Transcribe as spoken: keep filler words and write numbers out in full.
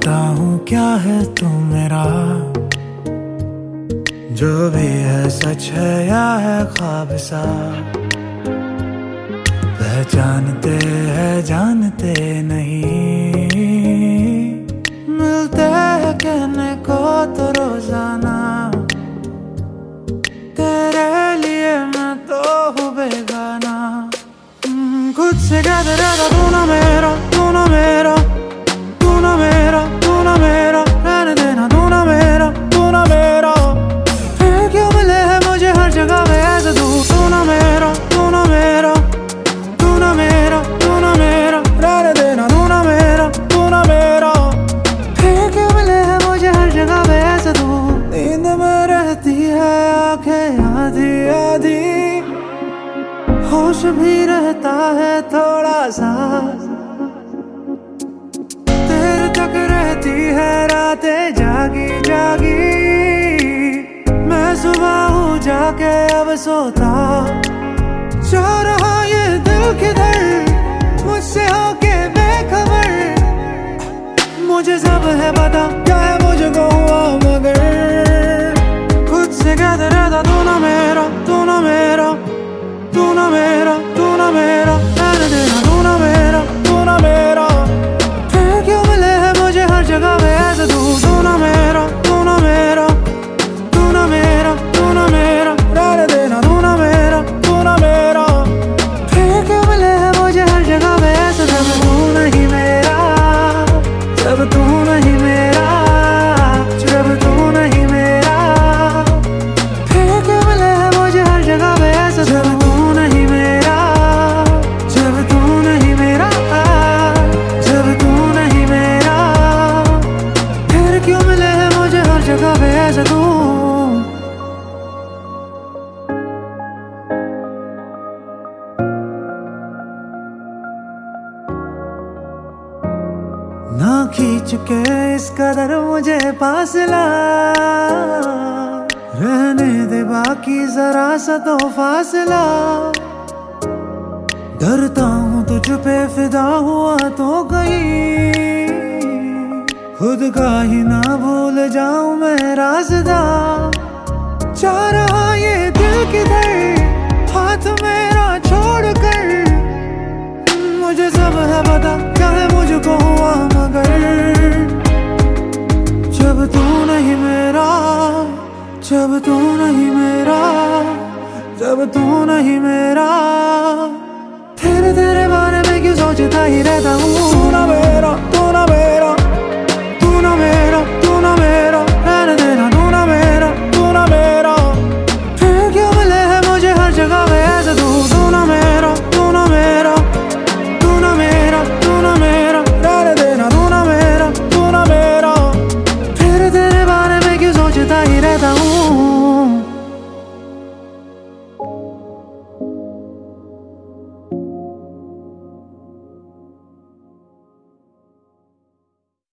बताऊं क्या है तू मेरा, जो भी है सच है या है ख्वाब सा। पहचानते हैं जानते नहीं, मिलते हैं कहने को तो रोजाना। तेरे लिए मैं तो हूँ बेगाना। खुद से कहते रहता तू ना मेरा, तू ना मेरा, तू ना मेरा, तू ना मेरा, रहने देना तू ना मेरा, तू ना मेरा। फिर क्यों मिले है मुझे हर जगह पे ऐसे तू, तू ना मेरा, तू ना मेरा, तू ना मेरा, तू ना मेरा, रहने देना तू ना मेरा, तू ना मेरा। फिर क्यों मिले है मुझे हर जगह पे ऐसे तू। नींद में रहती है आंखें आधी आधी, होश भी रहता है थोड़ा सा। तेरे तक रहती है रातें जागी जागी, मैं सुबह हूँ जाके अब सोता। जा रहा ये दिल किधर मुझसे होके बेखबर, मुझे सब है पता क्या है मुझको हुआ मगर। खुद से कहते रहता तू ना मेरा, तू ना मेरा, तू ना मेरा, तू ना मेरा, रहने देना तू ना मेरा, तू ना मेरा। फिर क्यों मिले है मुझे हर जगह पे ऐसे तू, तू ना मेरा, तू ना मेरा, तू ना मेरा, तू ना मेरा, रहने देना तू ना मेरा, तू ना मेरा। फिर क्यों मिले है मुझे हर जगह पे ऐसे जब तू नहीं मेरा, जब तू नहीं मेरा, जब तू नहीं मेरा। फिर क्यों मिले है मुझे हर जगह पे ऐसे जब तू नहीं मेरा, जब तू नहीं मेरा, जब तू नहीं मेरा। फिर क्यों मिले है मुझे हर जगह पे ऐसे तू। ना खींच के इस कदर मुझे फासला, रहने दे बाकी जरा सा तो फासला। डरता हूँ तुझ पे फिदा हुआ तो कहीं, खुद का ही ना भूल जाऊं मैं रास्ता। जा रहा ये दिल किधर हाथ मेरा छोड़ कर, मुझे सब है पता क्या है मुझको हुआ मगर। जब तू नहीं मेरा, जब तू नहीं मेरा, जब तू नहीं मेरा। तेरे तेरे बारे में क्यों सोचता ही रहता हूँ।